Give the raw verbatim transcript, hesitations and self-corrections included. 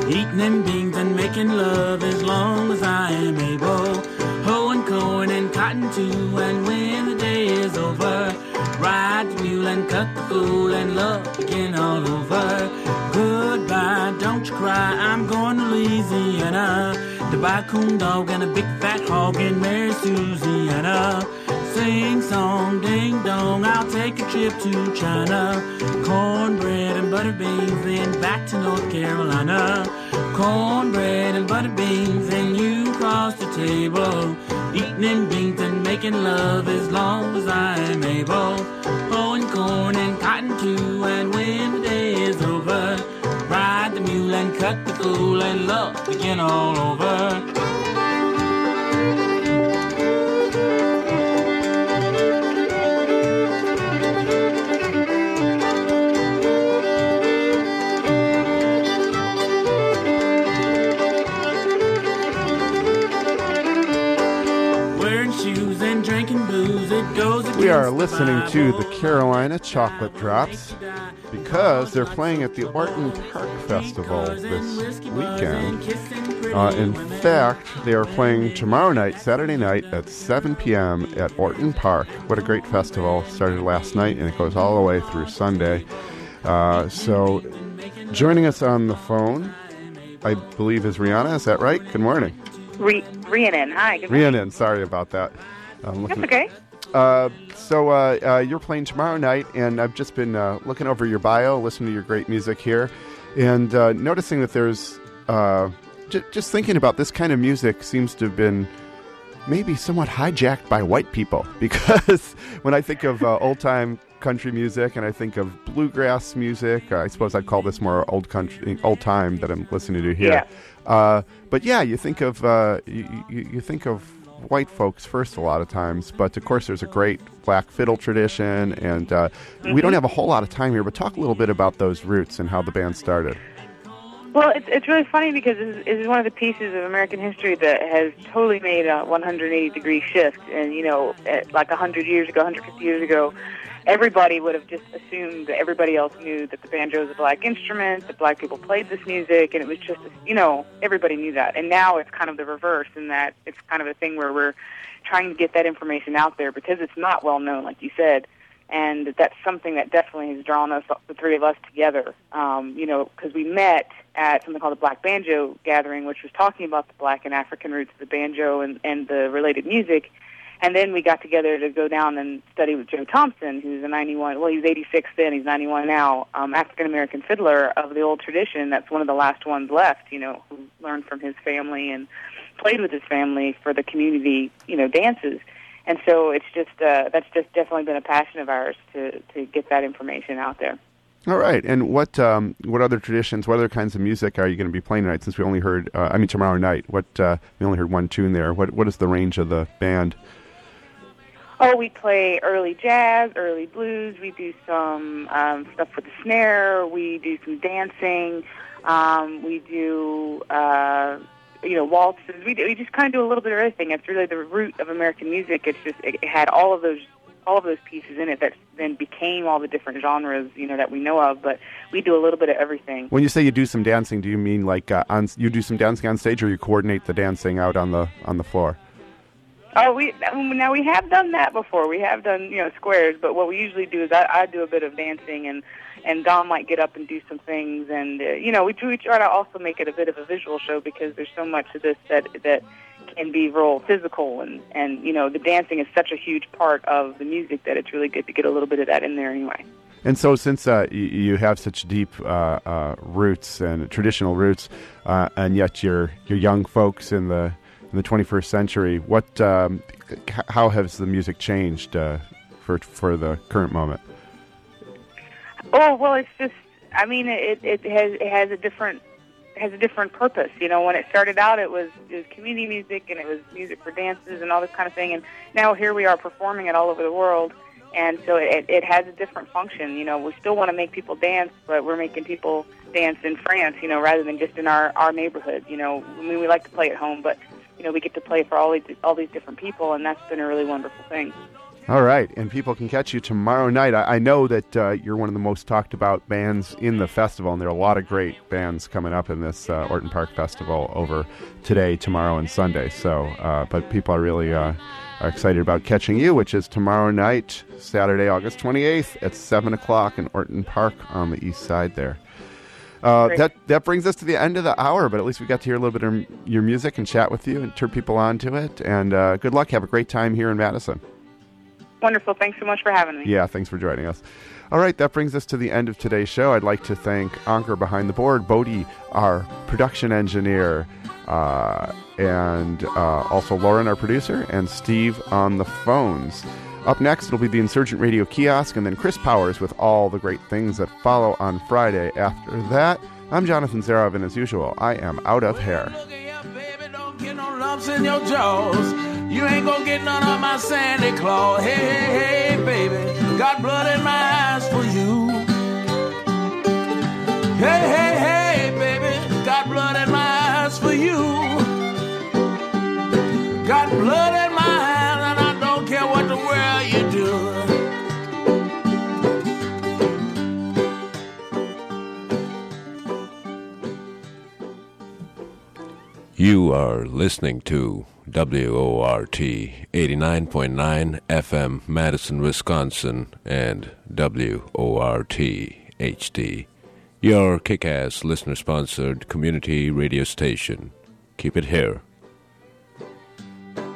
eating them beans and making love as long as I am able. Hoeing corn and cotton too, and when the day is over, ride the mule and cut the fool and love begin all over. Goodbye, don't you cry, I'm going to Louisiana to buy a coon dog and a big fat hog and marry Susiana. Sing song, ding dong, I'll take a trip to China. Cornbread and butter beans, then back to North Carolina. Cornbread and butter beans, and you cross the table, eating them beans and making love as long as I am able. Hoeing corn and cotton too, and when the day is over, ride the mule and cut the fool and love begin all over. We are listening to the Carolina Chocolate Drops because they're playing at the Orton Park Festival this weekend. Uh, in fact, they are playing tomorrow night, Saturday night at seven p.m. at Orton Park. What a great festival. Started last night and it goes all the way through Sunday. Uh, so joining us on the phone, I believe, is Rhiannon. Is that right? Good morning. Re- Rhiannon. Hi. Good morning. Rhiannon, sorry about that. Um, That's okay. Uh, so uh, uh, you're playing tomorrow night, and I've just been uh, looking over your bio, listening to your great music here, and uh, noticing that there's uh, j- just thinking about this kind of music seems to have been maybe somewhat hijacked by white people, because when I think of uh, old-time country music and I think of bluegrass music, uh, I suppose I'd call this more old country, old time that I'm listening to here. Yeah. Uh, but yeah, you think of uh, you, you, you think of white folks first a lot of times, but of course there's a great black fiddle tradition, and uh, mm-hmm. we don't have a whole lot of time here, but talk a little bit about those roots and how the band started. Well, it's it's really funny because this is one of the pieces of American history that has totally made a one hundred eighty degree shift. And, you know, like one hundred years ago, one hundred fifty years ago, everybody would have just assumed that everybody else knew that the banjo is a black instrument, that black people played this music, and it was just, you know, everybody knew that. And now it's kind of the reverse, in that it's kind of a thing where we're trying to get that information out there because it's not well known, like you said. And that's something that definitely has drawn us, the three of us, together. Um, you know, because we met at something called the Black Banjo Gathering, which was talking about the black and African roots of the banjo and, and the related music. And then we got together to go down and study with Joe Thompson, who's a ninety-one, well, he's eighty-six then, he's ninety-one now, um, African-American fiddler of the old tradition. That's one of the last ones left, you know, who learned from his family and played with his family for the community, you know, dances. And so it's just, uh, that's just definitely been a passion of ours to, to get that information out there. All right. And what um, what other traditions, what other kinds of music are you going to be playing tonight, since we only heard, uh, I mean, tomorrow night? What uh, we only heard one tune there. What What is the range of the band? Oh, we play early jazz, early blues. We do some um, stuff with the snare. We do some dancing. Um, we do, uh, you know, waltzes. We, do, we just kind of do a little bit of everything. It's really the root of American music. It's just it, it had all of those all of those pieces in it that then became all the different genres, you know, that we know of. But we do a little bit of everything. When you say you do some dancing, do you mean like uh, on you do some dancing on stage, or you coordinate the dancing out on the on the floor? Oh, we now we have done that before. We have done, you know, squares, but what we usually do is I, I do a bit of dancing, and and Don might get up and do some things, and uh, you know, we, we try to also make it a bit of a visual show, because there's so much of this that that can be real physical, and and you know, the dancing is such a huge part of the music that it's really good to get a little bit of that in there anyway. And so, since uh, you, you have such deep uh, uh, roots and traditional roots, uh, and yet you're you're young folks in the in the twenty-first century, what um, how has the music changed uh, for for the current moment? Oh, well, it's just, I mean, it it has it has a different has a different purpose. You know, when it started out, it was it was community music, and it was music for dances and all this kind of thing. And now here we are performing it all over the world, and so it it has a different function. You know, we still want to make people dance, but we're making people dance in France, you know, rather than just in our our neighborhood. You know, I mean, we like to play at home, but you know, we get to play for all these, all these different people, and that's been a really wonderful thing. All right, and people can catch you tomorrow night. I, I know that uh, you're one of the most talked about bands in the festival, and there are a lot of great bands coming up in this uh, Orton Park Festival over today, tomorrow, and Sunday. So, uh, but people are really uh, are excited about catching you, which is tomorrow night, Saturday, August twenty-eighth at seven o'clock in Orton Park on the east side there. Uh, that that brings us to the end of the hour, but at least we got to hear a little bit of your music and chat with you and turn people on to it. And uh, good luck. Have a great time here in Madison. Wonderful. Thanks so much for having me. Yeah, thanks for joining us. All right, that brings us to the end of today's show. I'd like to thank Ankur behind the board, Bodhi, our production engineer, uh, and uh, also Lauren, our producer, and Steve on the phones. Up next, it'll be the Insurgent Radio Kiosk, and then Chris Powers with all the great things that follow on Friday. After that, I'm Jonathan Zarov, and as usual, I am out of hair. Get no lumps in your jaws. You ain't gonna get none of my Santa Claus. Hey, hey, hey, baby, got blood in my eyes for you. Hey, hey, hey, baby, got blood in my eyes for you. Got blood in my eyes, and I don't care what the world you do. You are listening to W O R T eighty-nine point nine F M Madison, Wisconsin, and W O R T H D, your kick-ass listener-sponsored community radio station. Keep it here.